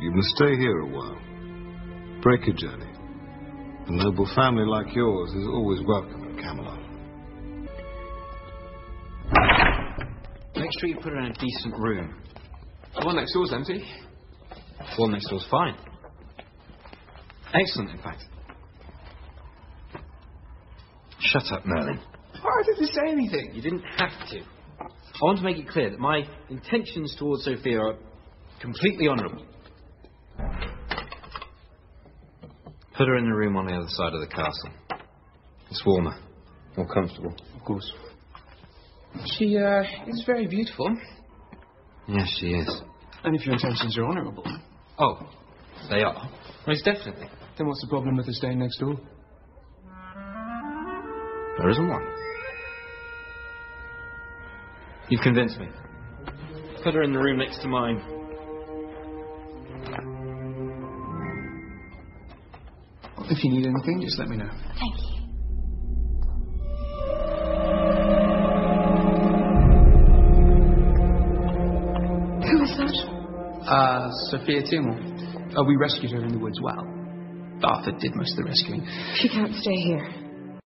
you must stay here a while. Break a journey. A noble family like yours is always welcome at Camelot. Make sure you put her in a decent room. The one next door's empty. The one next door's fine. Excellent, in fact. Shut up, Merlin. Why did you say anything? You didn't have to. I want to make it clear that my intentions towards Sophia are completely honourable. Put her in a room on the other side of the castle. It's warmer, more comfortable. Of course. She is very beautiful. Yes, she is. And if your intentions are honourable. Oh, they are. Most definitely. Then what's the problem with her staying next door? There isn't one. You've convinced me. Put her in the room next to mine. If you need anything, just let me know. Thank you. Who is that? Sophia Timor. We rescued her in the woods. Well, Arthur did most of the rescuing. She can't stay here.